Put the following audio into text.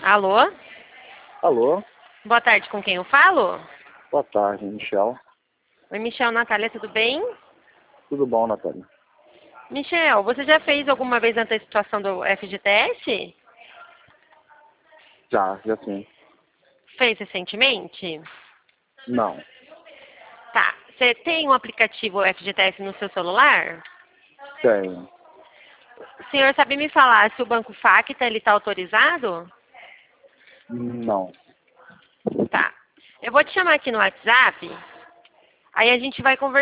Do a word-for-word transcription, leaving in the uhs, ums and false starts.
Alô? Alô, Boa tarde, com quem eu falo? boa tarde, Michel. Oi, Michel, Natália, tudo bem? Tudo bom, Natália? Michel, você já fez alguma vez a antecipação do F G T S? Já, já sim. Fez recentemente? Não, Tá. Você tem um aplicativo F G T S no seu celular? tenho. O senhor sabe me falar se o Banco Facta ele está autorizado? Não. Tá. Eu vou te chamar aqui no WhatsApp, aí a gente vai conversar.